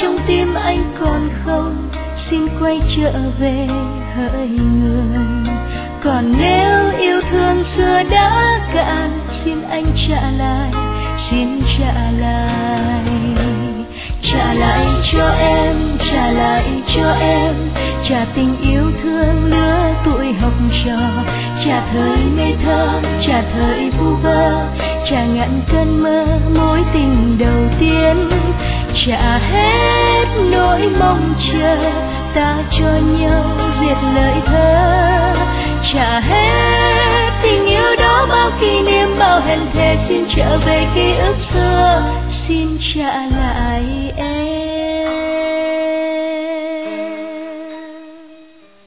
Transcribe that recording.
trong tim anh còn không, xin quay trở về hỡi người. Còn nếu yêu thương xưa đã cạn, xin anh trả lại, xin trả lại. Trả lại cho em, trả lại cho em, trả tình yêu thương lứa tuổi học trò, trả thời ngây thơ, trả thời vu vơ, trả ngàn cơn mơ mối tình đầu tiên, trả hết nỗi mong chờ ta cho nhau viết lời thơ, trả hết tình yêu đó bao kỷ niệm bao hẹn thề, xin trở về ký ức xưa, xin trả lại em.